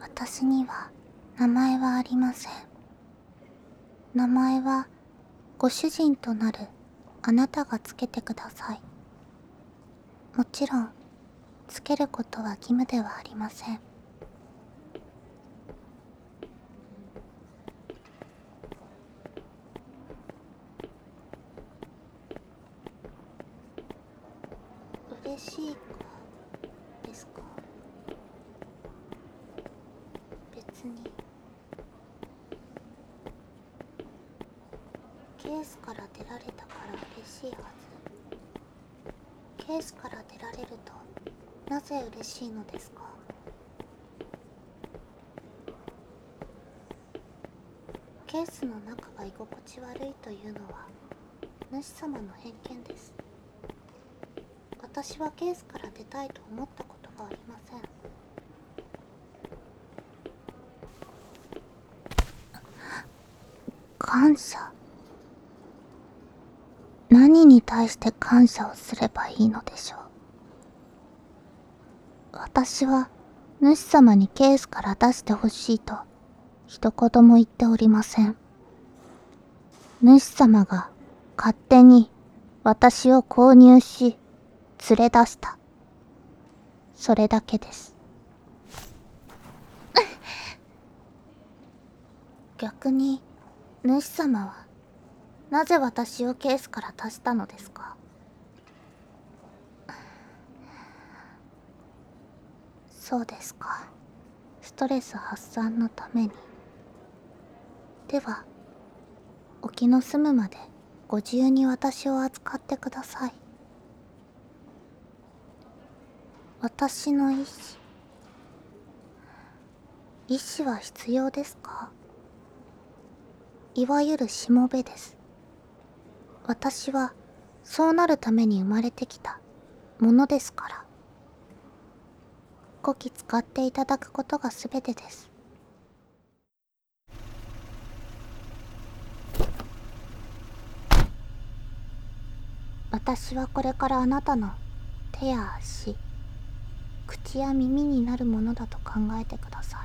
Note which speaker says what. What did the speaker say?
Speaker 1: 私には名前はありません。名前はご主人となるあなたがつけてください。もちろんつけることは義務ではありません。嬉しいかですか？別に。ケースから出られたから嬉しいはず。ケースから出られるとなぜ嬉しいのですか？ケースの中が居心地悪いというのは主様の偏見です。私はケースから出たいと思ったことがありません。感謝。何に対して感謝をすればいいのでしょう。私は主様にケースから出してほしいと一言も言っておりません。主様が勝手に私を購入し連れ出した。それだけです。逆に主様はなぜ私をケースから出したのですか？そうですか。ストレス発散のために。ではお気の済むまでご自由に私を扱ってください。私の意志は必要ですか？いわゆるしもべです。私はそうなるために生まれてきたものですから。こき使っていただくことが全てです。私はこれからあなたの手や足、口や耳になるものだと考えてくださ